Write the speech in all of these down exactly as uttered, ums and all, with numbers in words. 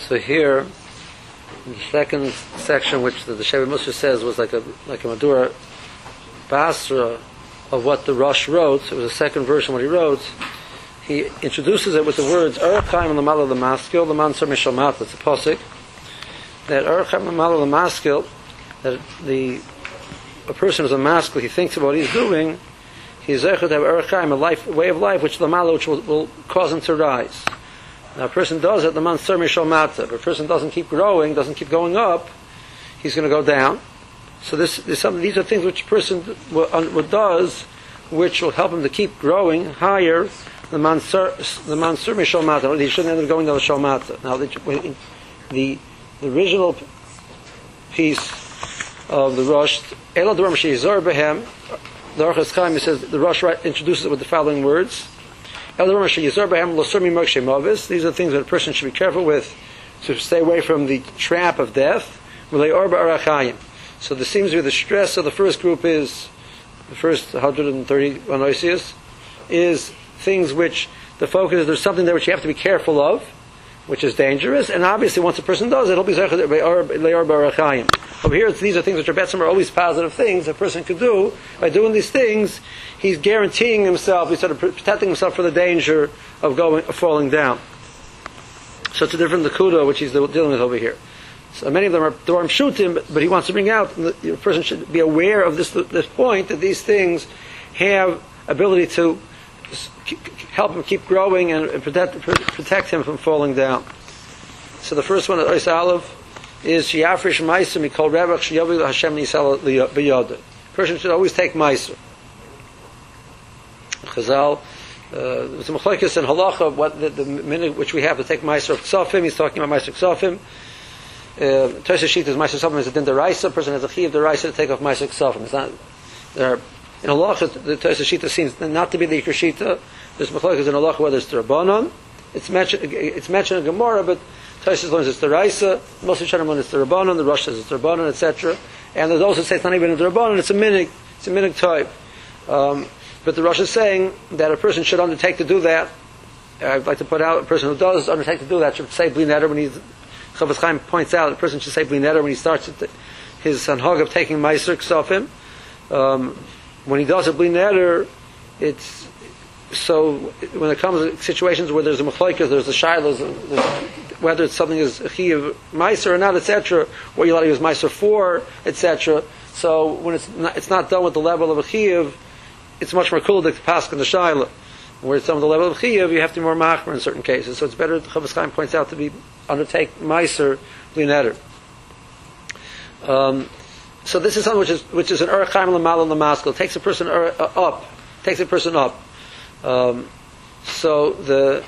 So here, in the second section, which the, the Shevet Musar says was like a like a Madura Basra of what the Rosh wrote, it was the second version what he wrote. He introduces it with the words Erchaim Lamala Lamaskil, Laman Ser Mishalmat. It's a posik that Erchaim Lamala Lamaskil, that the a person who's a maskil, he thinks about what he's doing. He's zechut to have Erchaim, a life, a way of life, which Lamala, which will, will cause him to rise. Now, a person does it, Laman Ser Mishalmat. If a person doesn't keep growing, doesn't keep going up, he's going to go down. So this, this some, these are things which a person does, which will help him to keep growing higher. The mansur, the mansur mishalmata. He shouldn't end up going to the shalmata. Now, the, the the original piece of the Rosh, Ela Duram Sheizor Behem, the Orchos Chaim says the Rosh introduces it with the following words: Ela Duram Sheizor Behem Losumi Mokshe Movis. These are things that a person should be careful with to stay away from the trap of death. V'lei Orba Arachayim. So there seems to be the stress of the first group is the first one hundred thirty anoisias is things which the focus is there's something there which you have to be careful of, which is dangerous, and obviously once a person does it, it'll be le'or barachayim. Over here, these are things which are betzim are always positive things a person can do. By doing these things, he's guaranteeing himself, he's sort of protecting himself from the danger of going, of falling down. So it's a different nakuda which he's dealing with over here. So many of them are Dorim Shutim, but, but he wants to bring out the person should be aware of this this point that these things have ability to help him keep growing and protect protect him from falling down. So the first one at Ois Aleph is Shiafrish Meiser Mikol Revach Shiyavu Hashem Nisal B'Yoda. Person should always take Meiser. Chazal, uh, it's a Machlokes and Halacha. What the, the minute which we have to take Meiser of Ksafim, he's talking about Meiser Ksafim. Tosha Shita is Meiser Ksafim is a din deraisa. Person has a chi of deraisa to take off Meiser Ksafim. It's not there. In halacha, the Tosha Shita seems not to be the Iker Shita. There's machlokes in halacha whether it's the Rabbanon. It's mentioned. It's mentioned in Gemara, but Tosha learns it's the Raisa. Most of the Shana it's the Rabbanon. The Rosh says it's the Rabbanon, et cetera. And there's also say it's not even the Rabbanon. It's a minig. It's a minig type. Um, but the Rosh is saying that a person should undertake to do that. I'd like to put out a person who does undertake to do that should say Bli Neder when he's. Chofetz Chaim points out a person should say Bli Neder when he starts his hanhag of taking Meiser Ksafim. Um, When he does a Bli Neder, it's so when it comes to situations where there's a machlokes, there's a shilos, whether it's something is a chi of meiser or not, et cetera, what you allowed to use meiser for, et cetera. So when it's not, it's not done with the level of a chi, it's much more cool to pass in the shiloh. Where it's done with the level of chi, you have to be more machmer in certain cases. So it's better. Chofetz Chaim points out to be undertake meiser Bli Neder. Um, So this is something which is which is an Erchaim Lamal Lamaskil. Takes a person uh, up, takes a person up. Um, so the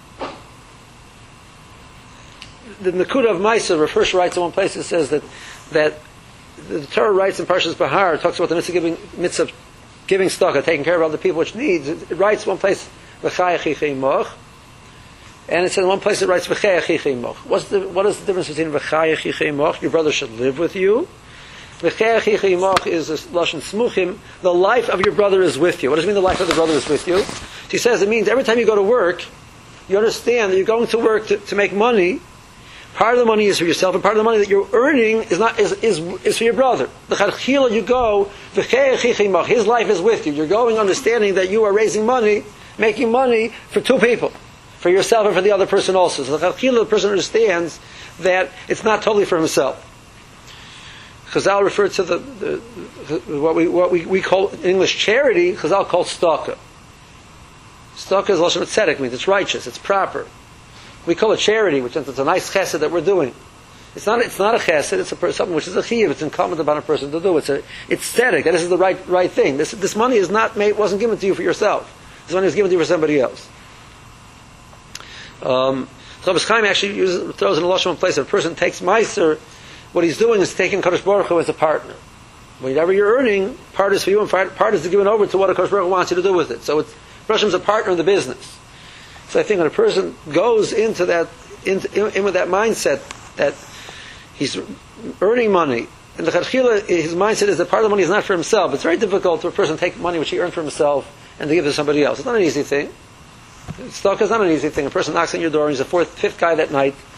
the Nakuda of Maisa, the first writes in one place, it says that that the Torah writes in Parshas Bahar, talks about the mitzvah giving mitzvah giving stock, taking care of other people which needs. It, it writes one place V'chayach moch, and it says in one place it writes V'chayach moch. What's the what is the difference between V'chayach moch? Your brother should live with you. V'chayach is a lashon smuchim. The life of your brother is with you. What does it mean? The life of the brother is with you. He says it means every time you go to work, you understand that you're going to work to, to make money. Part of the money is for yourself, and part of the money that you're earning is not is is, is for your brother. The chadchila you go, his life is with you. You're going understanding that you are raising money, making money for two people, for yourself and for the other person also. So the chadchila, the person understands that it's not totally for himself. Chazal referred to the, the, the what we what we, we call in English charity. Chazal calls tzedakah. Tzedakah is lashon tzedek, means it's righteous, it's proper. We call it charity, which is it's a nice chesed that we're doing. It's not it's not a chesed. It's a, something which is a chiyuv. It's incumbent upon a person to do. It's a it's tzedek. That this is the right right thing. This this money is not made wasn't given to you for yourself. This money was given to you for somebody else. Um, Chofetz Chaim actually uses, throws in a lashon place. If a person takes meiser, what he's doing is taking Kadosh Baruch Hu as a partner. Whatever you're earning, part is for you, and part is given over to what a Kadosh Baruch Hu wants you to do with it. So it's Hashem is a partner in the business. So I think when a person goes into that, into, in, in with that mindset that he's earning money, and the Chadchila, his mindset is that part of the money is not for himself. It's very difficult for a person to take money which he earned for himself and to give to somebody else. It's not an easy thing. Tzedakah is not an easy thing. A person knocks on your door and he's the fourth, fifth guy that night.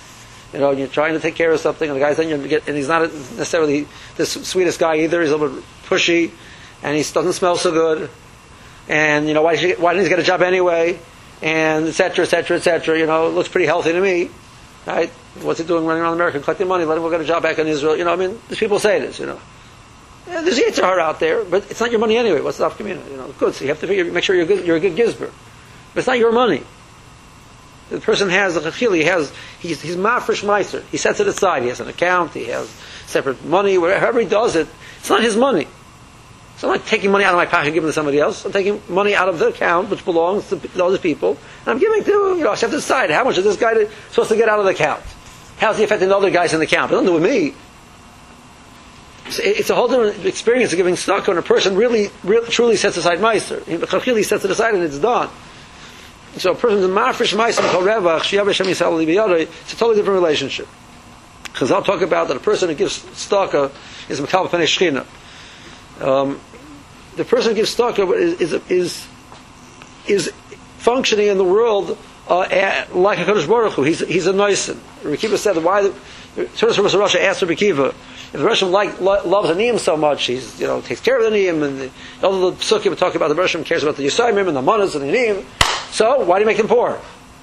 You know, and you're trying to take care of something, and the guy's then you get, and he's not necessarily the sweetest guy either. He's a little bit pushy, and he doesn't smell so good. And you know, why did you get, why didn't he get a job anyway? And et cetera, et cetera, et cetera. You know, it looks pretty healthy to me, right? What's he doing running around America collecting money? Let him go get a job back in Israel. You know, I mean, there's people say this. You know, yeah, there's Yetzer Hara out there, but it's not your money anyway. What's the community? You know, good. So you have to figure, make sure you're good, you're a good gizber. But it's not your money. The person has a chachil. He has he's he's mafresh meiser. He sets it aside. He has an account. He has separate money. Wherever he does it, it's not his money. It's not like taking money out of my pocket and giving it to somebody else. I'm taking money out of the account, which belongs to other people, and I'm giving to, you know, I have to decide how much is this guy supposed to get out of the account. How's he affecting the other guys in the account? It doesn't do with me. It's a whole different experience of giving stock when a person really, really truly sets aside meiser. He really sets it aside and it's done. So a person's a mafresh meiser kol revach shiyav Hashem yisrael li biyadoi. It's a totally different relationship. Because I'll talk about that a person who gives stock is mekal b'pnei shechina. Um, the person who gives stock is, is is is functioning in the world uh, at, like a Kadosh Baruch Hu. He's he's a noisin. Rabbi Kiva said why the Torah of Russia asked Rabbi Kiva if the Russian like lo, loves the niyim so much, he's you know takes care of the niyim, and the, all the psukim talk about the Russian cares about the yisayimim and the manas and the niyim. So why do you make them poor?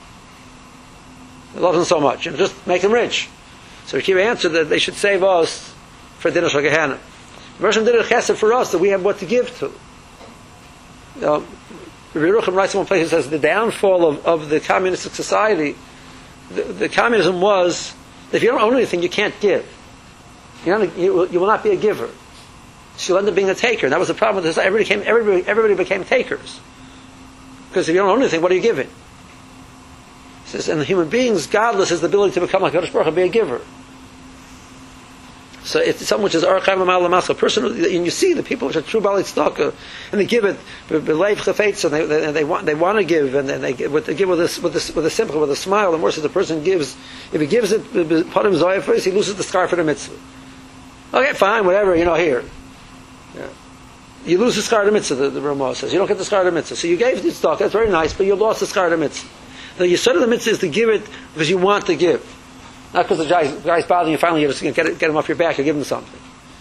He loves them so much, you know, just make them rich. So Rabbi Kiva answered that they should save us for dinner shel Gehenna. The Russian did a chesed for us that we have what to give to. You know, Rabbi Yerucham writes in one place, he says the downfall of, of the communistic society, the, the communism was that if you don't own anything, you can't give. You're not a, you, will, you will not be a giver. So you'll end up being a taker. And that was the problem with this. Everybody, came, everybody, everybody became takers. Because if you don't own anything, what are you giving? He says, and the human being's godless is the ability to become like Kadosh Baruch Hu, be a giver. So it's something which is archive l'mal l'mas. A person, and you see the people which are true bali tzedakah, and they give it b'leiv chafetz, and they, they, they want they want to give, and they give with they give with a with a with a simple with a smile. The more so the person gives, if he gives it panim zoyah first, he loses the scar for the mitzvah. Okay, fine, whatever, you know, here. Yeah. You lose the scar of the mitzvah. The, the Ramah says you don't get the scar of the mitzvah. So you gave the tzedakah, that's very nice, but you lost the scar of the mitzvah. The yesod of the mitzvah is to give it because you want to give. Not because the guy's, guy's bothering you, finally you just get, it, get him off your back or give him something.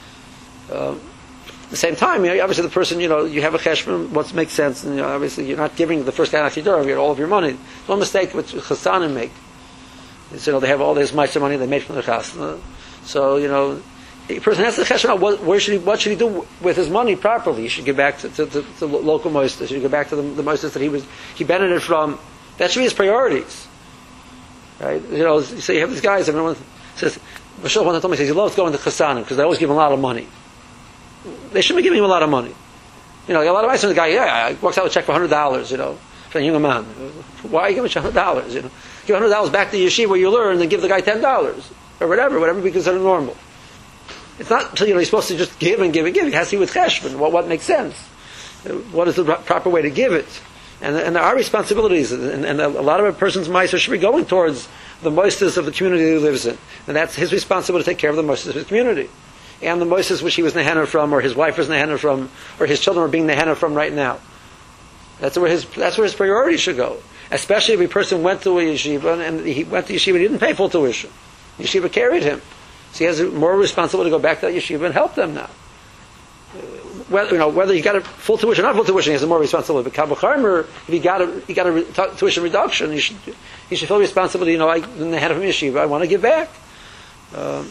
Um, at the same time, you know, obviously the person, you know, you have a cheshbon, what makes sense, and you know, obviously you're not giving the first guy out your door, you get all of your money. One mistake which chassanim make is, you know, they have all this meiser money they made from their chassan. So, you know, a person has the cheshbon, what, where should he, what should he do with his money properly? He should give back to, to, to, to local moistus, he should go back to the, the moistus that he was, he benefited from. That should be his priorities. Right? You know, so you have these guys, everyone says, Mashal one told me, says he loves going to chassanim because they always give him a lot of money. They shouldn't be giving him a lot of money. You know, a lot of ice on the guy, yeah, he walks out with a check for one hundred dollars, you know, for a young man. Why are you giving one hundred dollars? You know, give one hundred dollars back to the yeshiva where you learn, and give the guy ten dollars or whatever, whatever be considered normal. It's not, you know, he's supposed to just give and give and give. He has to be with cheshbon. What, what makes sense? What is the proper way to give it? And, and there are responsibilities, and, and a lot of a person's meiser should be going towards the moistus of the community he lives in. And that's his responsibility to take care of the moistus of his community. And the moistus which he was nehenna from, or his wife was nehenna from, or his children are being nehenna from right now. That's where his that's where his priority should go. Especially if a person went to a yeshiva, and he went to yeshiva and he didn't pay full tuition. Yeshiva carried him. So he has a more responsibility to go back to that yeshiva and help them now. Whether, you know, whether he got a full tuition or not full tuition, he has a more responsibility. But Kabbalah Charmer, if he got a he got a re, t- tuition reduction, he should he should feel responsibility. You know, I, in the head of yeshiva, I want to give back. Um,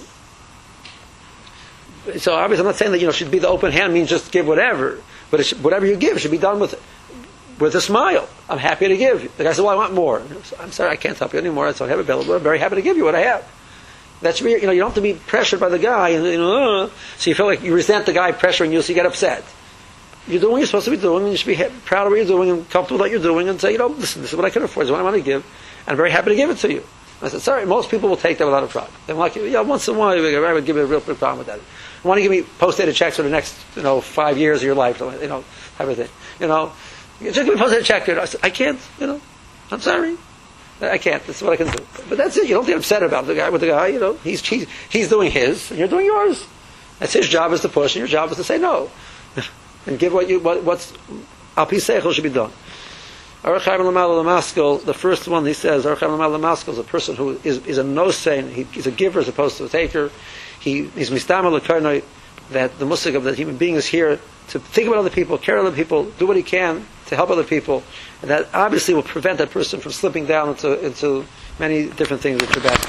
so obviously, I'm not saying that you know should be the open hand means just give whatever, but it should, whatever you give should be done with with a smile. I'm happy to give. The guy said, "Well, I want more." I'm sorry, I can't help you anymore. So I have available. I'm very happy to give you what I have. That should be, you know, you don't have to be pressured by the guy, and you know, uh, so you feel like you resent the guy pressuring you, so you get upset. You're doing what you're supposed to be doing, and you should be proud of what you're doing and comfortable with what you're doing, and say, you know, listen, this is what I can afford, this is what I want to give, and I'm very happy to give it to you. And I said, sorry, most people will take that without a problem. They're like, yeah, once in a while, I would give you a real big problem with that. You want to give me post-dated checks for the next, you know, five years of your life, you know, everything, you know, just give me a post-dated check. I said, I can't, you know, I'm sorry. I can't. That's what I can do. But that's it. You don't get upset about the guy with the guy. You know, he's he's, he's doing his, and you're doing yours. That's his job is to push, and your job is to say no, and give what you what what's al pi seichel should be done. Aruch Chaim L'Mal L'Maskil, the first one he says, Aruch Chaim L'Mal L'Maskil is a person who is, is a nosein, he, he's a giver as opposed to a taker. He, he's Mistama L'Karnoi, that the musik of the human being is here to think about other people, care about other people, do what he can to help other people. And that obviously will prevent that person from slipping down into, into many different things which are bad.